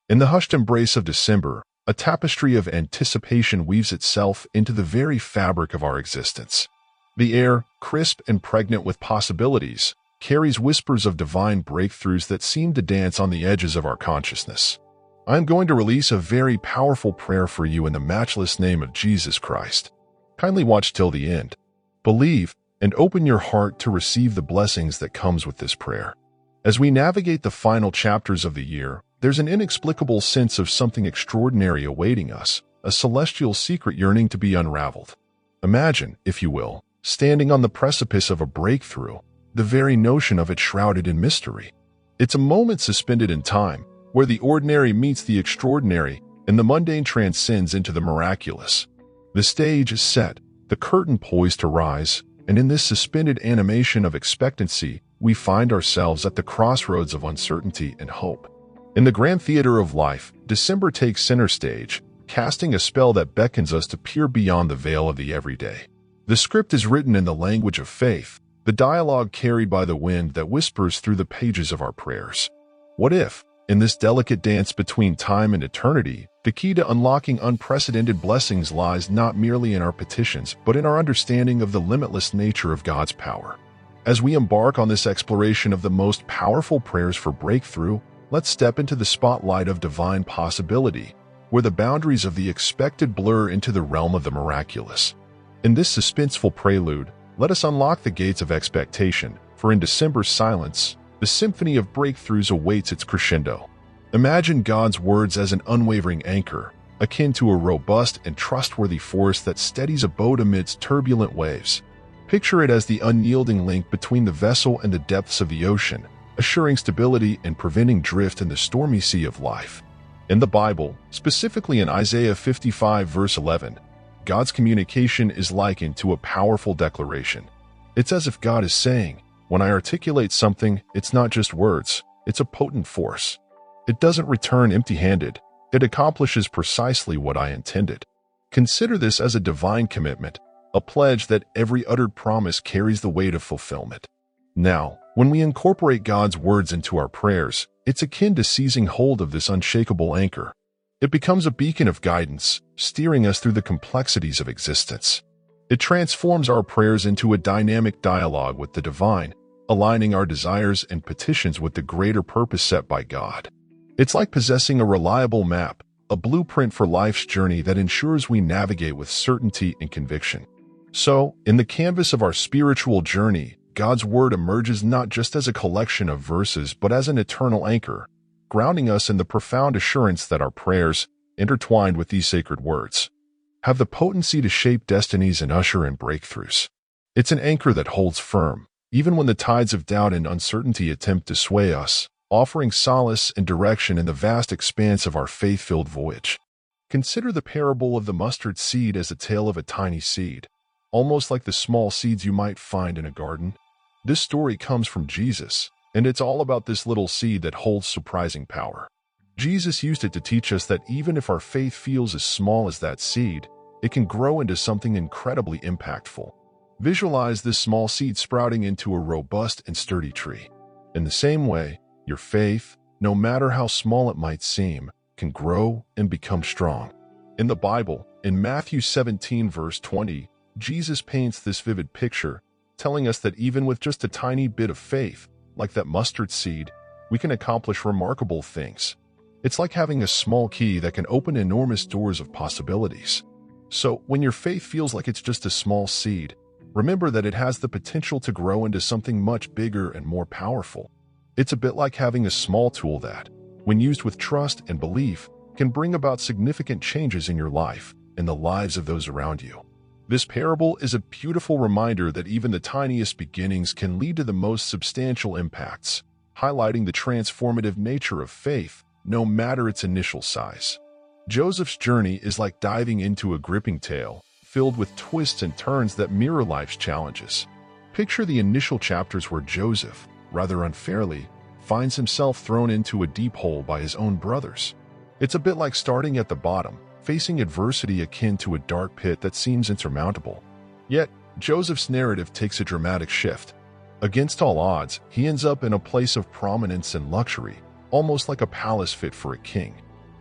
In the hushed embrace of December, a tapestry of anticipation weaves itself into the very fabric of our existence. The air, crisp and pregnant with possibilities, carries whispers of divine breakthroughs that seem to dance on the edges of our consciousness. I am going to release a very powerful prayer for you in the matchless name of Jesus Christ. Kindly watch till the end. Believe and open your heart to receive the blessings that comes with this prayer. As we navigate the final chapters of the year, there's an inexplicable sense of something extraordinary awaiting us, a celestial secret yearning to be unraveled. Imagine, if you will, standing on the precipice of a breakthrough, the very notion of it shrouded in mystery. It's a moment suspended in time, where the ordinary meets the extraordinary and the mundane transcends into the miraculous. The stage is set, the curtain poised to rise, and in this suspended animation of expectancy, we find ourselves at the crossroads of uncertainty and hope. In the grand theater of life, December takes center stage, casting a spell that beckons us to peer beyond the veil of the everyday. The script is written in the language of faith, the dialogue carried by the wind that whispers through the pages of our prayers. What if, in this delicate dance between time and eternity, the key to unlocking unprecedented blessings lies not merely in our petitions, but in our understanding of the limitless nature of God's power? As we embark on this exploration of the most powerful prayers for breakthrough, let's step into the spotlight of divine possibility, where the boundaries of the expected blur into the realm of the miraculous. In this suspenseful prelude, let us unlock the gates of expectation, for in December's silence, the symphony of breakthroughs awaits its crescendo. Imagine God's words as an unwavering anchor, akin to a robust and trustworthy force that steadies a boat amidst turbulent waves. Picture it as the unyielding link between the vessel and the depths of the ocean, assuring stability and preventing drift in the stormy sea of life. In the Bible, specifically in Isaiah 55 verse 11, God's communication is likened to a powerful declaration. It's as if God is saying, when I articulate something, it's not just words, it's a potent force. It doesn't return empty-handed, it accomplishes precisely what I intended. Consider this as a divine commitment, a pledge that every uttered promise carries the weight of fulfillment. Now, when we incorporate God's words into our prayers, it's akin to seizing hold of this unshakable anchor. It becomes a beacon of guidance, steering us through the complexities of existence. It transforms our prayers into a dynamic dialogue with the divine, aligning our desires and petitions with the greater purpose set by God. It's like possessing a reliable map, a blueprint for life's journey that ensures we navigate with certainty and conviction. So, in the canvas of our spiritual journey, God's Word emerges not just as a collection of verses but as an eternal anchor, grounding us in the profound assurance that our prayers, intertwined with these sacred words, have the potency to shape destinies and usher in breakthroughs. It's an anchor that holds firm, even when the tides of doubt and uncertainty attempt to sway us, offering solace and direction in the vast expanse of our faith-filled voyage. Consider the parable of the mustard seed as a tale of a tiny seed, almost like the small seeds you might find in a garden. This story comes from Jesus, and it's all about this little seed that holds surprising power. Jesus used it to teach us that even if our faith feels as small as that seed, it can grow into something incredibly impactful. Visualize this small seed sprouting into a robust and sturdy tree. In the same way, your faith, no matter how small it might seem, can grow and become strong. In the Bible, in Matthew 17 verse 20, Jesus paints this vivid picture, telling us that even with just a tiny bit of faith, like that mustard seed, we can accomplish remarkable things. It's like having a small key that can open enormous doors of possibilities. So, when your faith feels like it's just a small seed, remember that it has the potential to grow into something much bigger and more powerful. It's a bit like having a small tool that, when used with trust and belief, can bring about significant changes in your life and the lives of those around you. This parable is a beautiful reminder that even the tiniest beginnings can lead to the most substantial impacts, highlighting the transformative nature of faith, no matter its initial size. Joseph's journey is like diving into a gripping tale, filled with twists and turns that mirror life's challenges. Picture the initial chapters where Joseph, rather unfairly, finds himself thrown into a deep hole by his own brothers. It's a bit like starting at the bottom, facing adversity akin to a dark pit that seems insurmountable. Yet, Joseph's narrative takes a dramatic shift. Against all odds, he ends up in a place of prominence and luxury, almost like a palace fit for a king.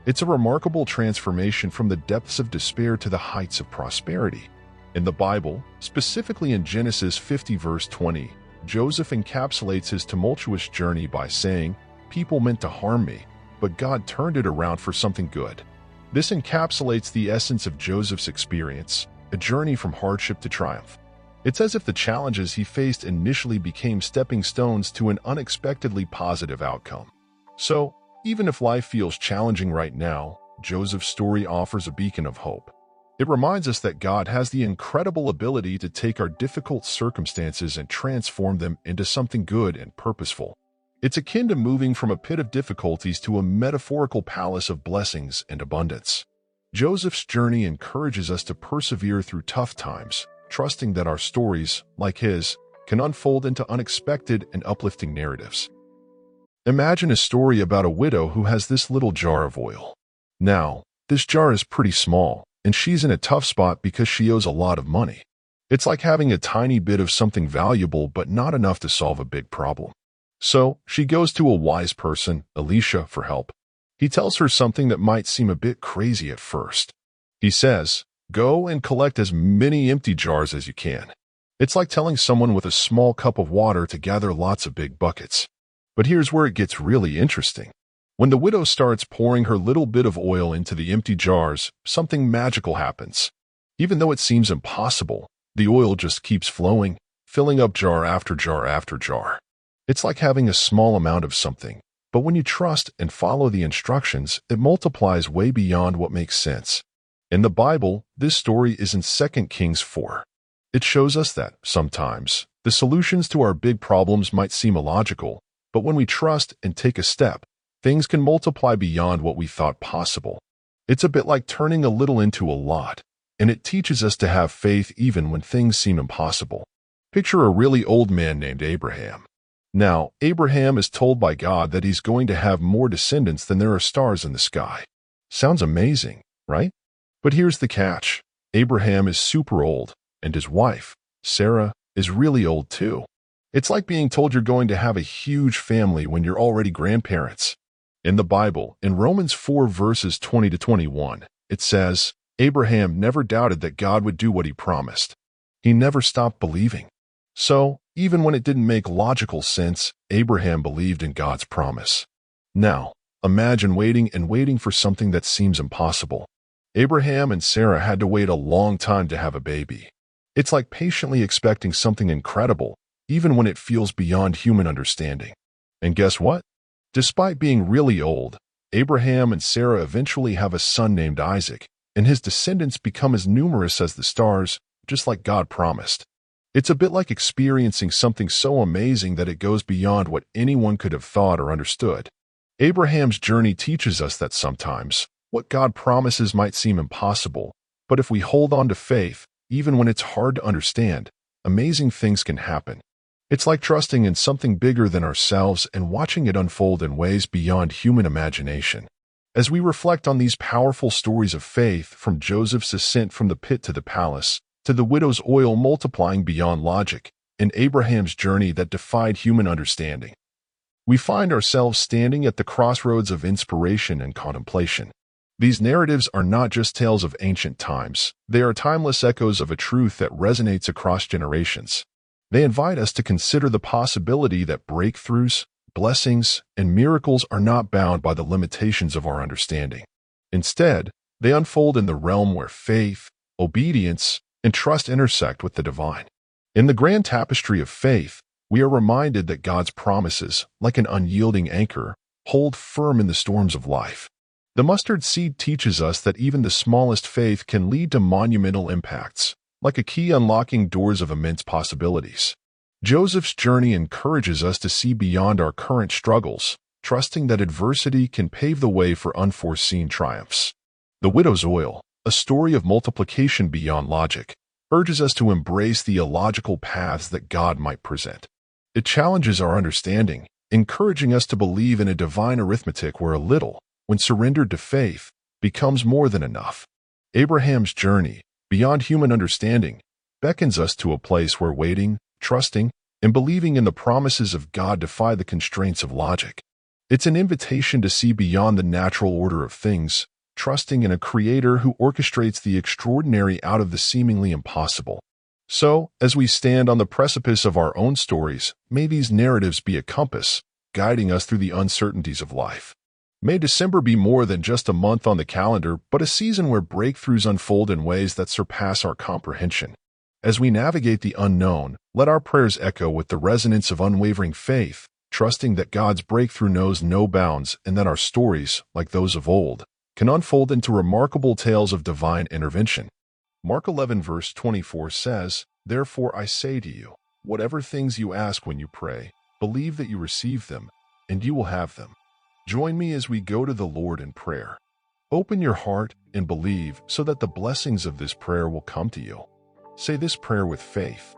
It's a remarkable transformation from the depths of despair to the heights of prosperity. In the Bible, specifically in Genesis 50 verse 20, Joseph encapsulates his tumultuous journey by saying, "People meant to harm me, but God turned it around for something good." This encapsulates the essence of Joseph's experience, a journey from hardship to triumph. It's as if the challenges he faced initially became stepping stones to an unexpectedly positive outcome. So, even if life feels challenging right now, Joseph's story offers a beacon of hope. It reminds us that God has the incredible ability to take our difficult circumstances and transform them into something good and purposeful. It's akin to moving from a pit of difficulties to a metaphorical palace of blessings and abundance. Joseph's journey encourages us to persevere through tough times, trusting that our stories, like his, can unfold into unexpected and uplifting narratives. Imagine a story about a widow who has this little jar of oil. Now, this jar is pretty small, and she's in a tough spot because she owes a lot of money. It's like having a tiny bit of something valuable but not enough to solve a big problem. So, she goes to a wise person, Elisha, for help. He tells her something that might seem a bit crazy at first. He says, "Go and collect as many empty jars as you can." It's like telling someone with a small cup of water to gather lots of big buckets. But here's where it gets really interesting. When the widow starts pouring her little bit of oil into the empty jars, something magical happens. Even though it seems impossible, the oil just keeps flowing, filling up jar after jar after jar. It's like having a small amount of something, but when you trust and follow the instructions, it multiplies way beyond what makes sense. In the Bible, this story is in 2 Kings 4. It shows us that, sometimes, the solutions to our big problems might seem illogical, but when we trust and take a step, things can multiply beyond what we thought possible. It's a bit like turning a little into a lot, and it teaches us to have faith even when things seem impossible. Picture a really old man named Abraham. Now, Abraham is told by God that he's going to have more descendants than there are stars in the sky. Sounds amazing, right? But here's the catch. Abraham is super old, and his wife, Sarah, is really old too. It's like being told you're going to have a huge family when you're already grandparents. In the Bible, in Romans 4 verses 20 to 21, it says, Abraham never doubted that God would do what he promised. He never stopped believing. So, even when it didn't make logical sense, Abraham believed in God's promise. Now, imagine waiting and waiting for something that seems impossible. Abraham and Sarah had to wait a long time to have a baby. It's like patiently expecting something incredible, even when it feels beyond human understanding. And guess what? Despite being really old, Abraham and Sarah eventually have a son named Isaac, and his descendants become as numerous as the stars, just like God promised. It's a bit like experiencing something so amazing that it goes beyond what anyone could have thought or understood. Abraham's journey teaches us that sometimes, what God promises might seem impossible, but if we hold on to faith, even when it's hard to understand, amazing things can happen. It's like trusting in something bigger than ourselves and watching it unfold in ways beyond human imagination. As we reflect on these powerful stories of faith, from Joseph's ascent from the pit to the palace, to the widow's oil multiplying beyond logic, and Abraham's journey that defied human understanding, we find ourselves standing at the crossroads of inspiration and contemplation. These narratives are not just tales of ancient times. They are timeless echoes of a truth that resonates across generations. They invite us to consider the possibility that breakthroughs, blessings, and miracles are not bound by the limitations of our understanding. Instead, they unfold in the realm where faith, obedience, and trust intersect with the divine. In the grand tapestry of faith, we are reminded that God's promises, like an unyielding anchor, hold firm in the storms of life. The mustard seed teaches us that even the smallest faith can lead to monumental impacts, like a key unlocking doors of immense possibilities. Joseph's journey encourages us to see beyond our current struggles, trusting that adversity can pave the way for unforeseen triumphs. The widow's oil, a story of multiplication beyond logic, urges us to embrace the illogical paths that God might present. It challenges our understanding, encouraging us to believe in a divine arithmetic where a little, when surrendered to faith, becomes more than enough. Abraham's journey, beyond human understanding, beckons us to a place where waiting, trusting, and believing in the promises of God defy the constraints of logic. It's an invitation to see beyond the natural order of things, trusting in a creator who orchestrates the extraordinary out of the seemingly impossible. So, as we stand on the precipice of our own stories, may these narratives be a compass, guiding us through the uncertainties of life. May December be more than just a month on the calendar, but a season where breakthroughs unfold in ways that surpass our comprehension. As we navigate the unknown, let our prayers echo with the resonance of unwavering faith, trusting that God's breakthrough knows no bounds and that our stories, like those of old, can unfold into remarkable tales of divine intervention. Mark 11 verse 24 says, "Therefore I say to you, whatever things you ask when you pray, believe that you receive them, and you will have them." Join me as we go to the Lord in prayer. Open your heart and believe so that the blessings of this prayer will come to you. Say this prayer with faith.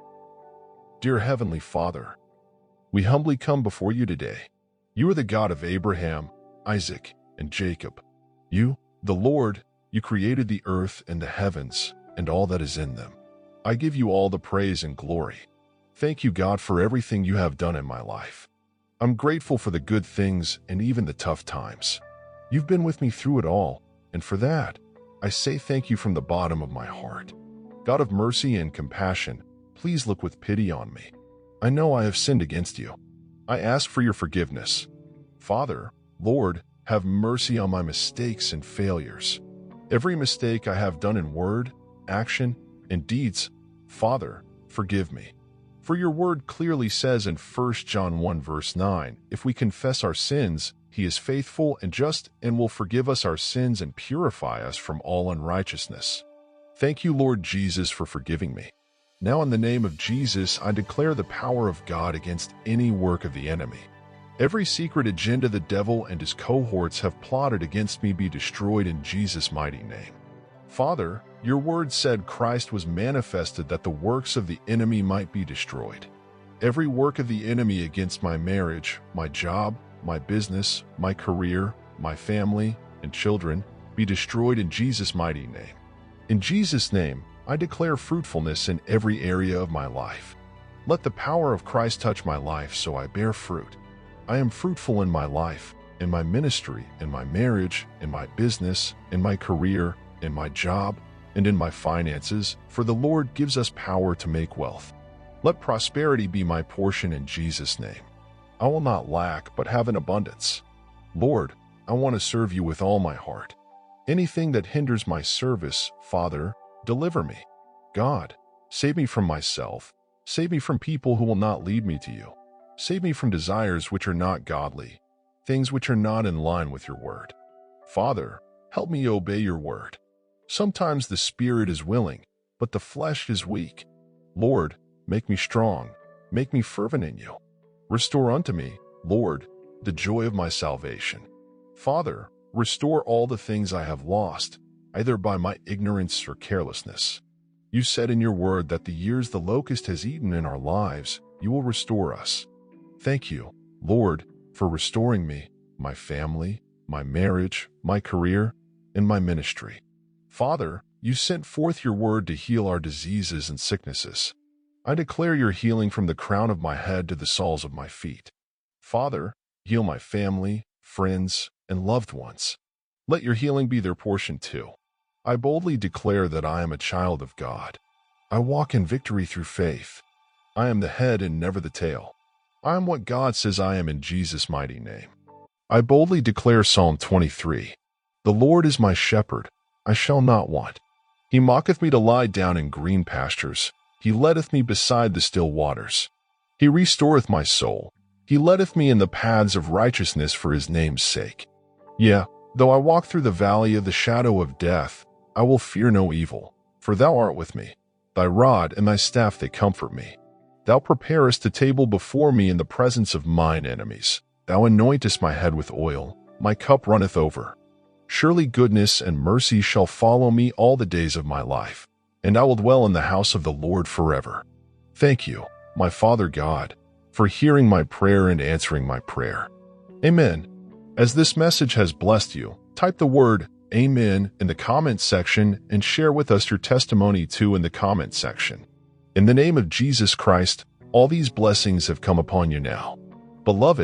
Dear Heavenly Father, we humbly come before you today. You are the God of Abraham, Isaac, and Jacob. You, the Lord, you created the earth and the heavens and all that is in them. I give you all the praise and glory. Thank you, God, for everything you have done in my life. I'm grateful for the good things and even the tough times. You've been with me through it all, and for that, I say thank you from the bottom of my heart. God of mercy and compassion, please look with pity on me. I know I have sinned against you. I ask for your forgiveness. Father, Lord, have mercy on my mistakes and failures. Every mistake I have done in word, action, and deeds, Father, forgive me. For your word clearly says in 1 John 1 verse 9, if we confess our sins, he is faithful and just and will forgive us our sins and purify us from all unrighteousness. Thank you, Lord Jesus, for forgiving me. Now in the name of Jesus, I declare the power of God against any work of the enemy. Every secret agenda the devil and his cohorts have plotted against me be destroyed in Jesus' mighty name. Father, your word said Christ was manifested that the works of the enemy might be destroyed. Every work of the enemy against my marriage, my job, my business, my career, my family, and children be destroyed in Jesus' mighty name. In Jesus' name, I declare fruitfulness in every area of my life. Let the power of Christ touch my life so I bear fruit. I am fruitful in my life, in my ministry, in my marriage, in my business, in my career, in my job, and in my finances, for the Lord gives us power to make wealth. Let prosperity be my portion in Jesus' name. I will not lack, but have an abundance. Lord, I want to serve you with all my heart. Anything that hinders my service, Father, deliver me. God, save me from myself. Save me from people who will not lead me to you. Save me from desires which are not godly, things which are not in line with your word. Father, help me obey your word. Sometimes the spirit is willing, but the flesh is weak. Lord, make me strong. Make me fervent in you. Restore unto me, Lord, the joy of my salvation. Father, restore all the things I have lost, either by my ignorance or carelessness. You said in your word that the years the locust has eaten in our lives, you will restore us. Thank you, Lord, for restoring me, my family, my marriage, my career, and my ministry. Father, you sent forth your word to heal our diseases and sicknesses. I declare your healing from the crown of my head to the soles of my feet. Father, heal my family, friends, and loved ones. Let your healing be their portion too. I boldly declare that I am a child of God. I walk in victory through faith. I am the head and never the tail. I am what God says I am in Jesus' mighty name. I boldly declare Psalm 23. The Lord is my shepherd, I shall not want. He maketh me to lie down in green pastures. He leadeth me beside the still waters. He restoreth my soul. He leadeth me in the paths of righteousness for his name's sake. Yea, though I walk through the valley of the shadow of death, I will fear no evil, for thou art with me. Thy rod and thy staff they comfort me. Thou preparest a table before me in the presence of mine enemies. Thou anointest my head with oil, my cup runneth over. Surely goodness and mercy shall follow me all the days of my life, and I will dwell in the house of the Lord forever. Thank you, my Father God, for hearing my prayer and answering my prayer. Amen. As this message has blessed you, type the word Amen in the comment section and share with us your testimony too in the comment section. In the name of Jesus Christ, all these blessings have come upon you now. Beloved,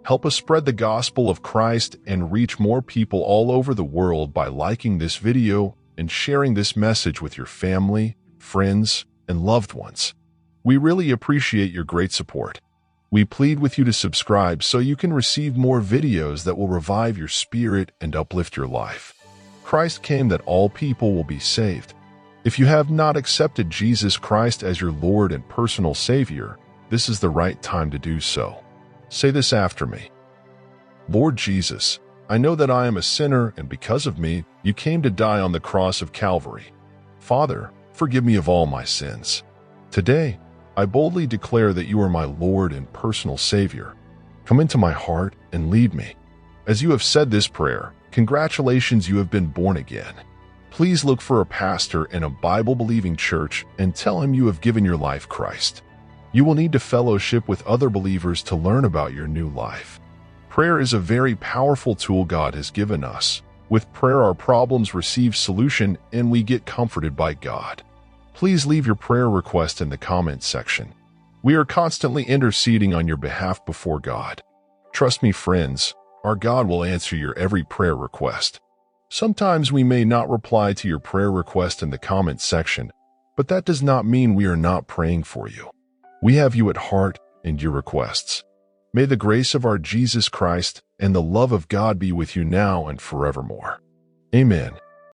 Help us spread the gospel of Christ and reach more people all over the world by liking this video and sharing this message with your family, friends, and loved ones. We really appreciate your great support. We plead with you to subscribe so you can receive more videos that will revive your spirit and uplift your life. Christ came that all people will be saved. If you have not accepted Jesus Christ as your Lord and personal Savior, this is the right time to do so. Say this after me. Lord Jesus, I know that I am a sinner, and because of me, you came to die on the cross of Calvary. Father, forgive me of all my sins. Today, I boldly declare that you are my Lord and personal Savior. Come into my heart and lead me. As you have said this prayer, congratulations, you have been born again. Please look for a pastor in a Bible-believing church and tell him you have given your life to Christ. You will need to fellowship with other believers to learn about your new life. Prayer is a very powerful tool God has given us. With prayer, our problems receive solution and we get comforted by God. Please leave your prayer request in the comments section. We are constantly interceding on your behalf before God. Trust me, friends, our God will answer your every prayer request. Sometimes we may not reply to your prayer request in the comments section, but that does not mean we are not praying for you. We have you at heart and your requests. May the grace of our Jesus Christ and the love of God be with you now and forevermore. Amen.